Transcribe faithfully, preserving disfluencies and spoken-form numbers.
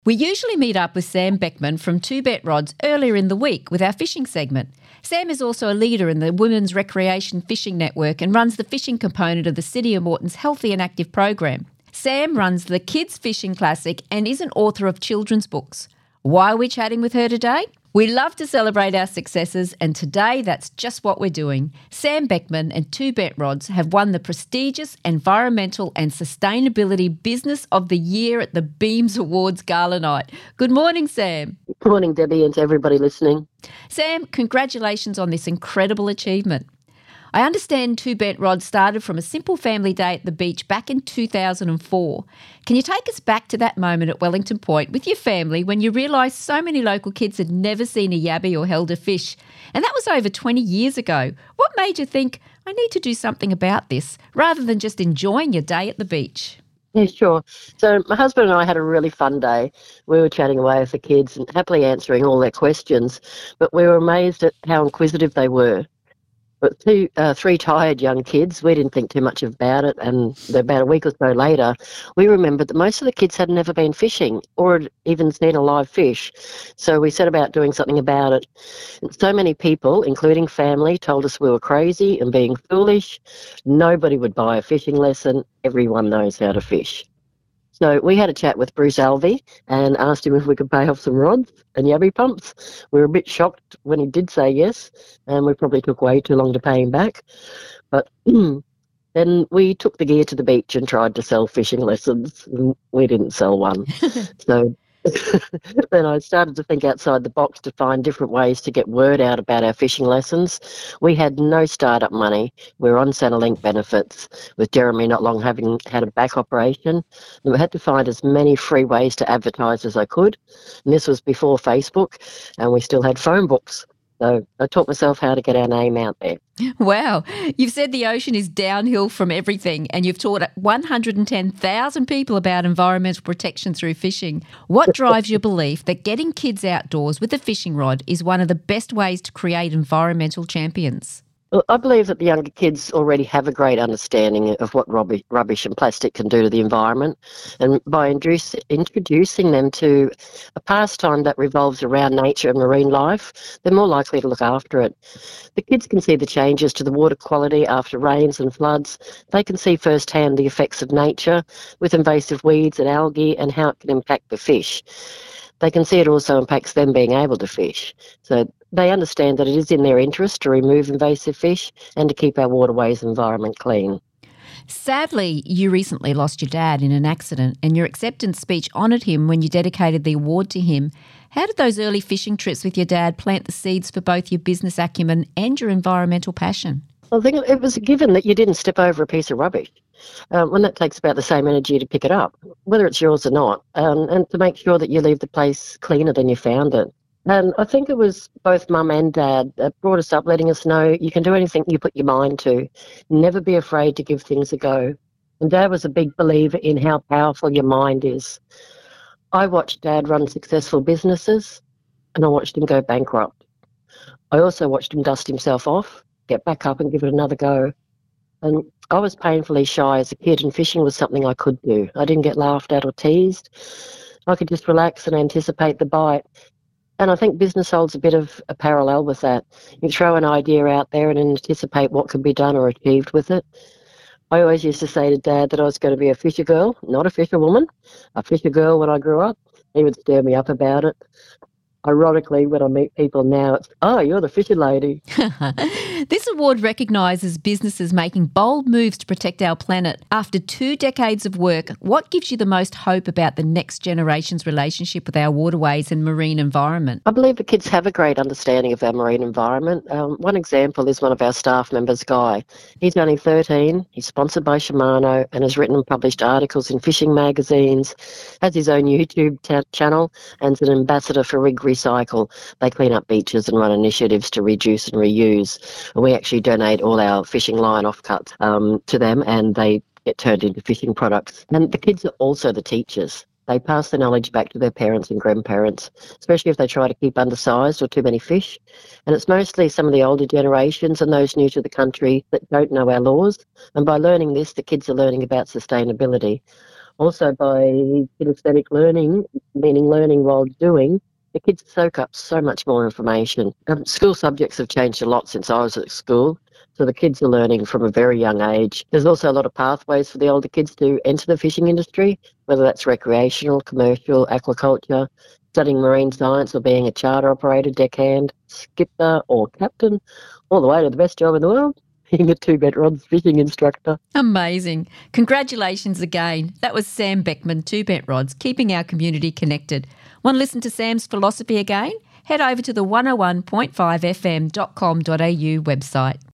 We usually meet up with Sam Beckman from Two Bet Rods earlier in the week with our fishing segment. Sam is also a leader in the Women's Recreation Fishing Network and runs the fishing component of the City of Morton's Healthy and Active program. Sam runs the Kids Fishing Classic and is an author of children's books. Why are we chatting with her today? We love to celebrate our successes, and today that's just what we're doing. Sam Beckman and Two Bet Rods have won the prestigious Environmental and Sustainability Business of the Year at the Beams Awards Gala Night. Good morning, Sam. Good morning, Debbie, and to everybody listening. Sam, congratulations on this incredible achievement. I understand Two Bet Rods started from a simple family day at the beach back in two thousand four. Can you take us back to that moment at Wellington Point with your family when you realised so many local kids had never seen a yabby or held a fish? And that was over twenty years ago. What made you think, I need to do something about this, rather than just enjoying your day at the beach? Yeah, sure. So my husband and I had a really fun day. We were chatting away with the kids and happily answering all their questions, but we were amazed at how inquisitive they were. But two, uh, three tired young kids, we didn't think too much about it, and about a week or so later, we remembered that most of the kids had never been fishing or had even seen a live fish. So we set about doing something about it. And so many people, including family, told us we were crazy and being foolish. Nobody would buy a fishing lesson. Everyone knows how to fish. So we had a chat with Bruce Alvey and asked him if we could pay off some rods and yabby pumps. We were a bit shocked when he did say yes, and we probably took way too long to pay him back. But then we took the gear to the beach and tried to sell fishing lessons, and we didn't sell one. So then I started to think outside the box to find different ways to get word out about our fishing lessons. We had no startup money. We were on Centrelink benefits, with Jeremy not long having had a back operation. And we had to find as many free ways to advertise as I could. And this was before Facebook, and we still had phone books. So I taught myself how to get our name out there. Wow. You've said the ocean is downhill from everything, and you've taught one hundred ten thousand people about environmental protection through fishing. What drives your belief that getting kids outdoors with a fishing rod is one of the best ways to create environmental champions? Well, I believe that the younger kids already have a great understanding of what rubbish, rubbish and plastic can do to the environment. And by induce, introducing them to a pastime that revolves around nature and marine life, they're more likely to look after it. The kids can see the changes to the water quality after rains and floods. They can see firsthand the effects of nature with invasive weeds and algae and how it can impact the fish. They can see it also impacts them being able to fish. So they understand that it is in their interest to remove invasive fish and to keep our waterways environment clean. Sadly, you recently lost your dad in an accident, and your acceptance speech honoured him when you dedicated the award to him. How did those early fishing trips with your dad plant the seeds for both your business acumen and your environmental passion? I think it was a given that you didn't step over a piece of rubbish. Um, when that takes about the same energy to pick it up, whether it's yours or not, um, and to make sure that you leave the place cleaner than you found it. And I think it was both mum and dad that brought us up, letting us know you can do anything you put your mind to. Never be afraid to give things a go. And Dad was a big believer in how powerful your mind is. I watched Dad run successful businesses, and I watched him go bankrupt. I also watched him dust himself off, get back up and give it another go. And I was painfully shy as a kid, and fishing was something I could do. I didn't get laughed at or teased. I could just relax and anticipate the bite. And I think business holds a bit of a parallel with that. You throw an idea out there and anticipate what can be done or achieved with it. I always used to say to Dad that I was going to be a fisher girl, not a fisher woman, a fisher girl when I grew up. He would stir me up about it. Ironically, when I meet people now, it's, oh, you're the fisher lady. This award recognises businesses making bold moves to protect our planet. After two decades of work, what gives you the most hope about the next generation's relationship with our waterways and marine environment? I believe the kids have a great understanding of our marine environment. Um, one example is one of our staff members, Guy. He's only thirteen, he's sponsored by Shimano and has written and published articles in fishing magazines, has his own YouTube t- channel and is an ambassador for Rig Recycle. They clean up beaches and run initiatives to reduce and reuse. And we actually donate all our fishing line offcuts um, to them, and they get turned into fishing products. And the kids are also the teachers. They pass the knowledge back to their parents and grandparents, especially if they try to keep undersized or too many fish. And it's mostly some of the older generations and those new to the country that don't know our laws. And by learning this, the kids are learning about sustainability. Also by kinesthetic learning, meaning learning while doing, the kids soak up so much more information. Um, school subjects have changed a lot since I was at school, so the kids are learning from a very young age. There's also a lot of pathways for the older kids to enter the fishing industry, whether that's recreational, commercial, aquaculture, studying marine science or being a charter operator, deckhand, skipper or captain, all the way to the best job in the world, being a two-bet rods fishing instructor. Amazing. Congratulations again. That was Sam Beckman, Two Bent Rods, keeping our community connected. Want to listen to Sam's philosophy again? Head over to the one oh one point five f m dot com dot a u website.